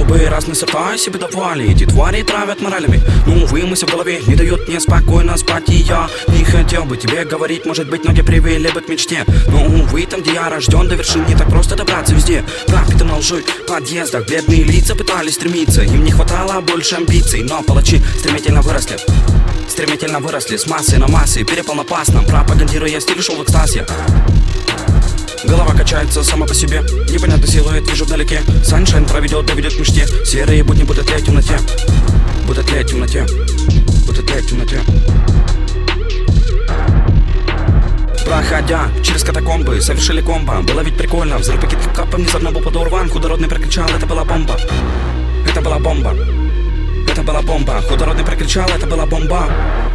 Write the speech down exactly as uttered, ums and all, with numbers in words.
чтобы разные сорта себе давали. Эти твари травят моралями, но увы, мысль в голове не дает мне спокойно спать. И я не хотел бы тебе говорить, может быть, ноги привели бы к мечте, но увы, там, где я рожден, до вершин не так просто добраться везде. Пропитанно лжой в подъездах бледные лица пытались стремиться, им не хватало больше амбиций, но палачи стремительно выросли. Стремительно выросли с массы на массы, перепал опасно, пропагандируя стиль шоу в экстазе. Голова качается сама по себе, непонятный силуэт вижу вдалеке. Саншайн проведет, доведет к мечте. Серые будни будут лететь в темноте, будут лететь в темноте, будут лететь в темноте. Проходя через катакомбы, совершили комбо. Было ведь прикольно, взрыв пакет капом внезапно был подорван. Худородный прокричал, это была бомба. Это была бомба. Это была бомба. Худородный прокричал, это была бомба.